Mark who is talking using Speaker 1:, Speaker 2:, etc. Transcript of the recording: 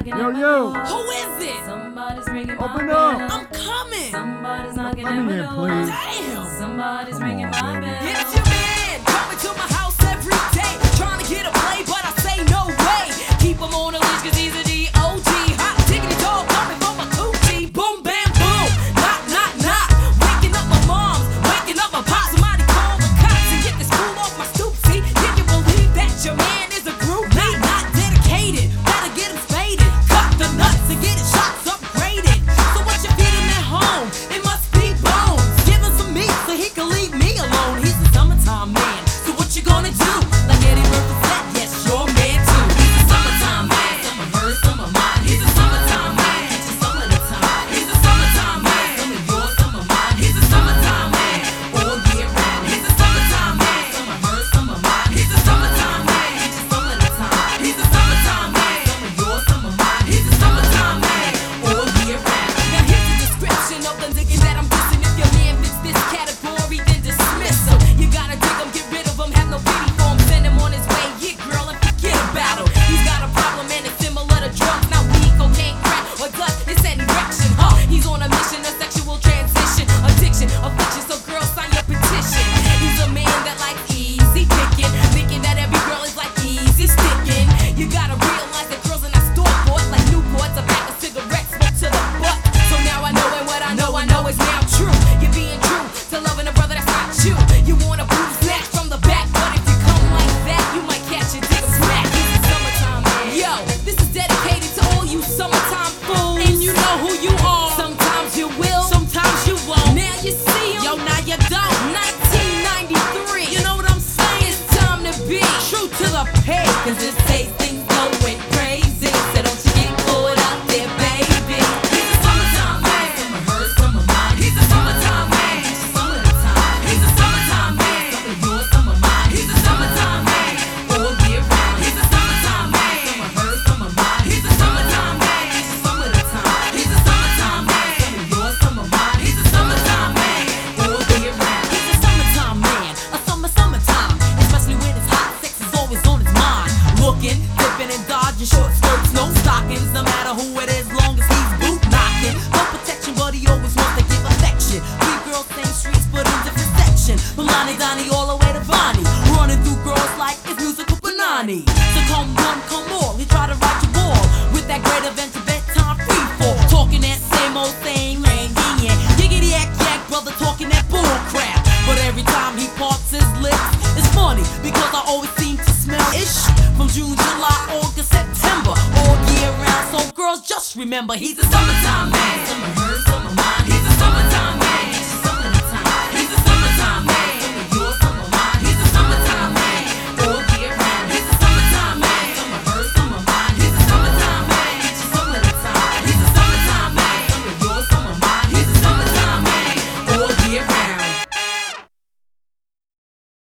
Speaker 1: Yo, yo.
Speaker 2: Who is it?
Speaker 3: Somebody's ringing
Speaker 1: Open
Speaker 3: my
Speaker 1: up.
Speaker 3: bell.
Speaker 2: I'm coming.
Speaker 3: Somebody's knocking
Speaker 1: Let
Speaker 3: at
Speaker 1: me
Speaker 3: my
Speaker 1: in,
Speaker 3: door.
Speaker 1: please.
Speaker 2: Damn.
Speaker 3: Somebody's ringing
Speaker 1: Come on,
Speaker 3: my
Speaker 1: baby.
Speaker 3: bell.
Speaker 2: It's your man coming to my house every day, trying to get a play, but I say no way. Keep him on a leash 'cause he's a D.O.G. Hot tickety dog coming from a coochie. Boom, bam, boom. Knock, knock, knock. Waking up my moms, waking up my pops. Somebody call the cops and get this fool off my stoop. See, can you believe that your man is a groupie? Not dedicated, better get him spaded. Cut the nuts and get his shots upgraded. So what you feeding at home? It must be bones. Give him some meat so he can leave me alone. He's a summertime man, so what you gonna do? Like Eddie Murphy said, yes, your man too. He's a summertime man, some of hers, some of mine. He's a summertime man, catch you some of the time. He's a summertime man, some of yours, some of mine. He's a summertime man, all year round. He's a summertime man, some of hers, some of mine. He's a summertime man, catch you some of the time. He's a summertime man, some of yours, some of mine. He's a summertime man, all year round. Now here's the description of the nigga that I'm dissing. If your man fits this category, then dismiss him. You gotta dig him, get rid of him, have no pity for him, send him on his way. Yeah, girl, and forget about him. He's got a problem and it's similar to drugs. Not weed, cocaine, crack, or dust. It's an erection, huh? He's on a mission, a sexual transition, addiction, affliction. So girls, sign your petition. He's a man that likes easy picking, thinking that every girl is like easy sticking. You gotta realize that girls are not store-bought, like Newports, a pack of cigarettes, smoke to the butt. So now I know, and what I know is now true. You're being true to loving a brother that's not you. You want a booty snatch from the back, but if you come like that, you might catch a dick smack. He's a summertime man. Yo, this is dedicated to all you summertime fools. And you know who you are. Sometimes you will, sometimes you won't. Now you see him, yo, now you don't. 1993, you know what I'm saying? It's time to be true to the peg, 'cause this days things going crazy. So don't you get caught out there, baby. He's a summertime man, some of hers, some of mine. He's a summertime man, some of the time. He's a summertime man, some of yours, some of mine. He's a summertime man, all year round. He's a summertime man, some of hers, some of mine. He's a summertime man, some of the time. He's a summertime man, some of yours, some of mine. He's a summertime man, all year round. He's a summertime man, a summertime, especially when it's hot. Sex is always on his mind. Looking, dipping and dodging, short skirts, no stockings. No matter who it is, long as he's boot knocking. No protection, but he always wants to give affection. Three girls, same streets, but in different section. From Lonnie Donnie all the way to Bonnie. Running through girls like it's musical banani. So come one, come all, he try to ride your wall. With that great event to bedtime free fall. Talking that same old thing, ringing. Yiggity yak yak, brother talking that bull crap. But every time he parts his lips, it's funny because I always seem to smell ish. From June, July, August, September, all year round. So girls, just remember he's a summertime man. Some of her